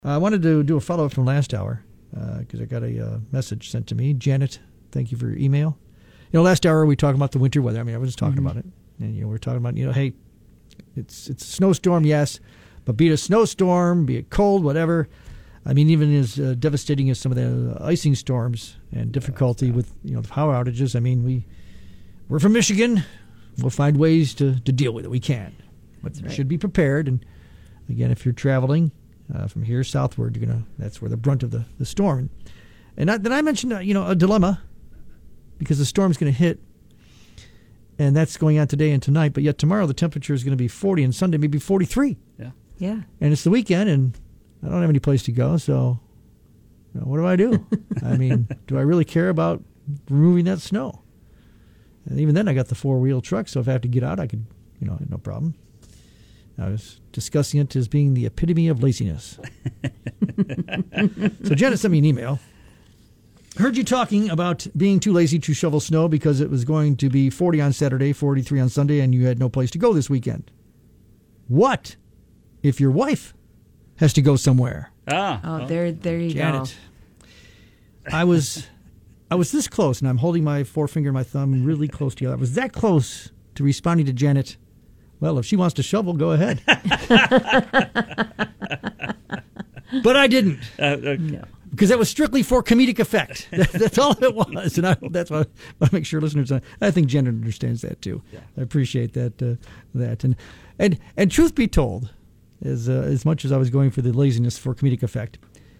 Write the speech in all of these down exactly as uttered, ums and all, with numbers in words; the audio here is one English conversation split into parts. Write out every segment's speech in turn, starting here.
I wanted to do a follow-up from last hour because uh, I got a uh, message sent to me. Janet, thank you for your email. You know, last hour we talked about the winter weather. I mean, I was just talking mm-hmm. about it. And, you know, we we're talking about, you know, hey, it's it's a snowstorm, yes, but be it a snowstorm, be it cold, whatever. I mean, even as uh, devastating as some of the icing storms and difficulty yeah, with, you know, the power outages, I mean, we, we're from Michigan. We'll find ways to, to deal with it. We can. But we right. should be prepared. And, again, if you're traveling uh, from here southward, you're gonna that's where the brunt of the, the storm. And I, then I mentioned, uh, you know, a dilemma because the storm's going to hit, and that's going on today and tonight. But yet tomorrow the temperature is going to be forty, and Sunday maybe forty-three. Yeah. Yeah. And it's the weekend, and I don't have any place to go, so you know, what do I do? I mean, do I really care about removing that snow? And even then, I got the four-wheel truck, so if I have to get out, I could, you know, no problem. I was discussing it as being the epitome of laziness. So Janet sent me an email. Heard you talking about being too lazy to shovel snow because it was going to be forty on Saturday, forty-three on Sunday, and you had no place to go this weekend. What if your wife has to go somewhere? Ah, oh, there, there you Janet, go. I was, I was this close, and I'm holding my forefinger and my thumb really close together. I was that close to responding to Janet. Well, if she wants to shovel, go ahead. But I didn't. Uh, okay. No. Because that was strictly for comedic effect. That, that's all it was. And I, that's why I want to make sure listeners, I think Janet understands that too. Yeah. I appreciate that. Uh, that and, and and truth be told, as uh, as much as I was going for the laziness for comedic effect,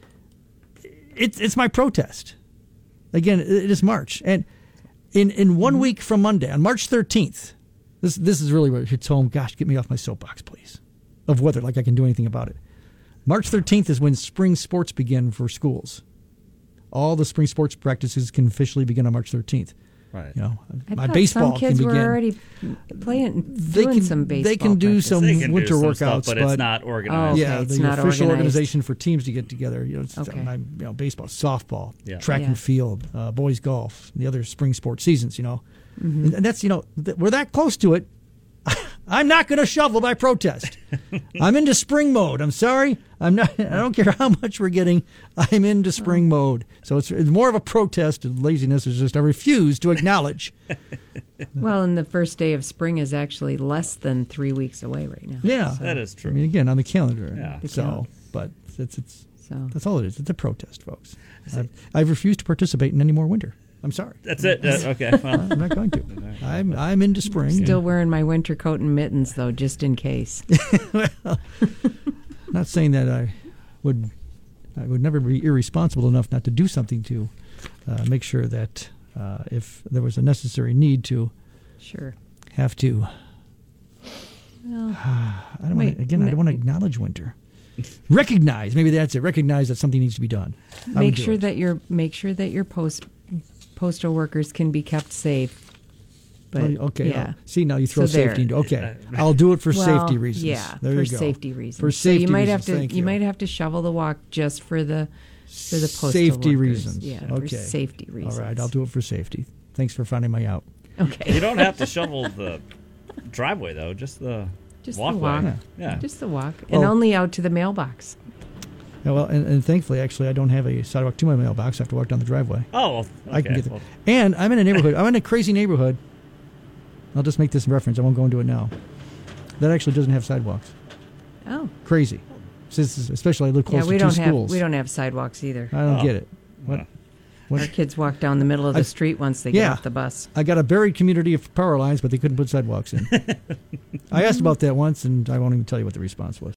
it's it's my protest. Again, it is March, and in in one mm-hmm. week from Monday, on March thirteenth, this this is really what hits home. Gosh, get me off my soapbox, please, of weather, like I can do anything about it. March thirteenth is when spring sports begin for schools. All the spring sports practices can officially begin on March thirteenth. Right. You know, I my thought baseball some kids can begin. were already playing, they doing can, some baseball. They can do practice. some They can winter do some workouts, stuff, but, but it's not organized. Oh, okay. yeah, It's the not official organized. organization for teams to get together. You know, it's Okay. my, you know, baseball, softball, Yeah. track Yeah. and field, uh, boys golf, the other spring sports seasons. You know, Mm-hmm. and that's you know th- we're that close to it. I'm not going to shovel by protest. I'm into spring mode. I'm sorry. I'm not. I don't care how much we're getting. I'm into spring mode. So it's, it's more of a protest. And laziness is just I refuse to acknowledge. Well, and the first day of spring is actually less than three weeks away right now. Yeah, That is true. I mean, again, on the calendar. Yeah. The So, calendar. but it's it's So that's all it is. It's a protest, folks. I've, I've refused to participate in any more winter. I'm sorry. That's it. Uh, okay. Well, I'm not going to. I'm I'm into spring. still wearing my winter coat and mittens, though, just in case. Well, not saying that I would I would never be irresponsible enough not to do something to uh, make sure that uh, if there was a necessary need to Sure. have to. Well, I don't Wait, want to, again. I no- don't want to acknowledge winter. Recognize, maybe that's it. Recognize that something needs to be done. I would make do sure it. that your make sure that your post postal workers can be kept safe. But Oh, okay. yeah. oh, See, now you throw So there. safety into. Okay, I'll do it for Well, safety reasons. Yeah, there for you go. safety reasons. For so safety you might reasons. have to Thank you. you might have to shovel the walk just for the for the postal Safety workers. reasons. Yeah, Okay. for safety reasons. All right, I'll do it for safety. Thanks for finding me out. Okay. you don't have to shovel the driveway though. Just the Just the walkway. walk. Yeah. Yeah. Just the walk, and Well- only out to the mailbox. Yeah, well, and, and thankfully, actually, I don't have a sidewalk to my mailbox. I have to walk down the driveway. Oh, well, okay. I can get there. Well, And I'm in a neighborhood. I'm in a crazy neighborhood. I'll just make this reference. I won't go into it now. That actually doesn't have sidewalks. Oh, Crazy. Since, especially I live close yeah. We to don't two have schools. we don't have sidewalks either. I don't Oh. get it. What? Yeah. what? Our kids walk down the middle of the I- street once they Yeah. get off the bus. I got a buried community of power lines, but they couldn't put sidewalks in. I asked about that once, and I won't even tell you what the response was.